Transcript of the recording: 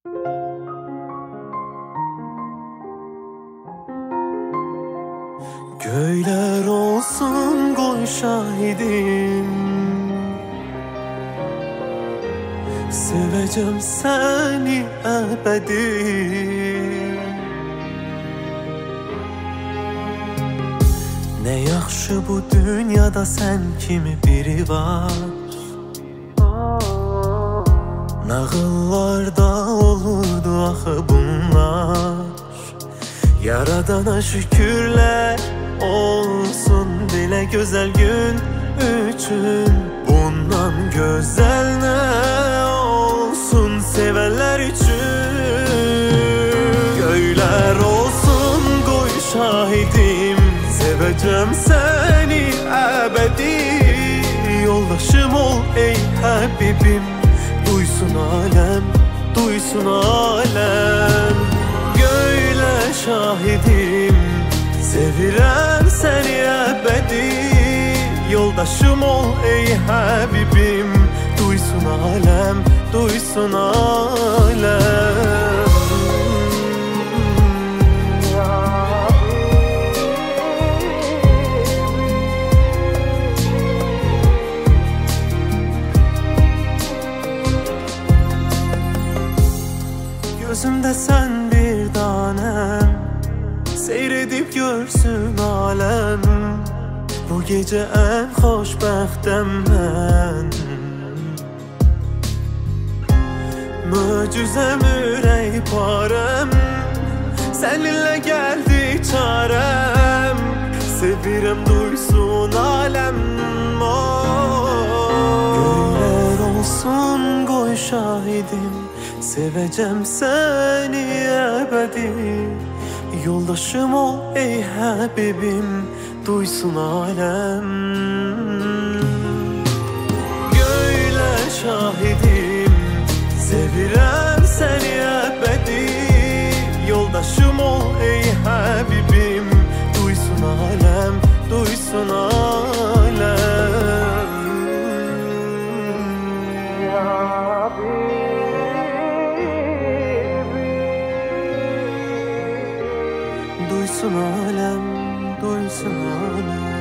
Göyler olsun koy şahidim, seveceğim seni ebedi. Ne yaxşı bu dünyada sen kimi biri var. Nağıllarda olurdu axı bunlar. Yaradana şükürler olsun, belə gözəl gün üçün. Bundan gözəl nə olsun sevənlər üçün. Göylər olsun qoy şahidim, sevəcəm səni əbədi. Yoldaşım ol ey həbibim, duysun aləm, duysun aləm. Göylər şahidim, sevirəm səni əbədi. Yoldaşım ol ey həbibim, duysun aləm, duysun aləm. Gözümdə sən bir tanem, seyredip görsün alem. Bu gece en xoşbəxtəm mən. Möcüzəm ürək parəm, səninlə gəldi çarəm. Sevirəm duysun aləm. Göylər olsun qoy şahidim, sevəcəm səni əbədi. Yoldaşım ol ey həbibim, duysun aləm. Göylər şahidim, sevirəm səni əbədi. Yoldaşım ol ey həbibim, duysun aləm, duysun aləm. Duysun alem, duysun alem.